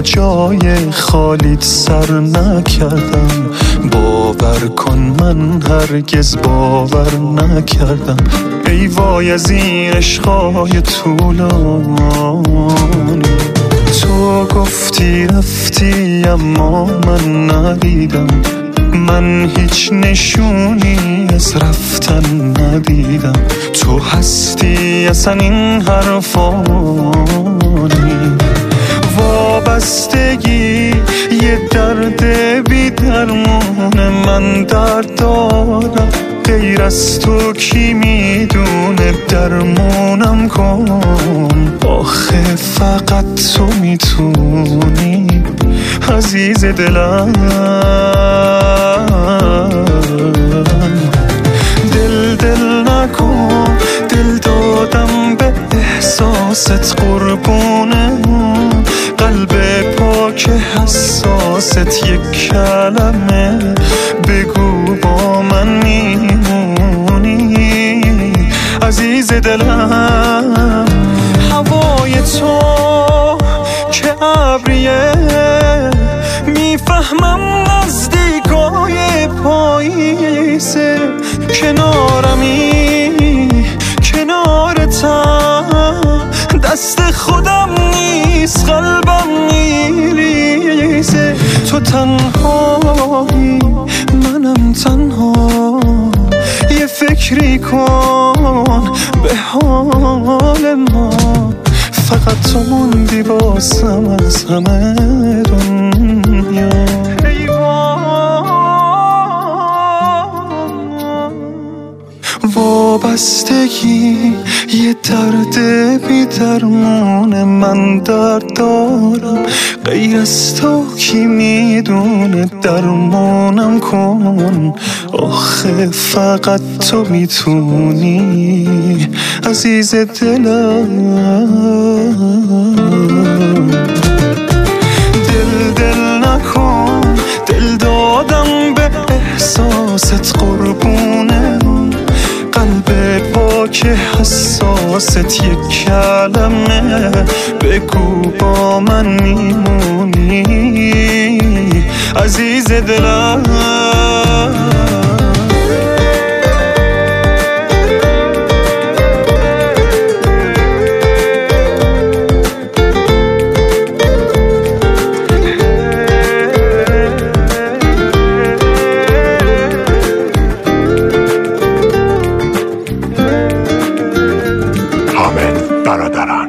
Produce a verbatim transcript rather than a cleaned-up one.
با جای خالیت سر نکردم. باور کن من هرگز باور نکردم. ای وای از این عشقای طولانی. تو گفتی رفتی اما من ندیدم. من هیچ نشونی از رفتن ندیدم. تو هستی اصلا این حرفانی. وابستگی یه درد بی درمونه. من درد دارم غیر از تو کی میدونه. درمونم کن آخه فقط تو میتونی عزیز دلم. دل دل نکن، دل دادم به احساست قربونه. قلب پاک حساست یک کلمه بگو با من میمونی عزیز دلم. هوای تو که ابریه میفهمم نزدیکای پاییزه. کنارمی کنارتم دست خودم نیست قلبم میریزه. تو تنهایی منم تنها. یه فکری کن به حال ما. فقط تو موندی باسم از همه دنیا. وابستگی یه درد بی درمونه. من درد دارم غیر از تو کی میدونه. درمانم کن آخه فقط تو میتونی عزیز دلم. دل دل نکن، دل دادم به احساست قربونه. قلب پاک حساست یک کلمه بگو با من میمونی عزیز دلم. برادرم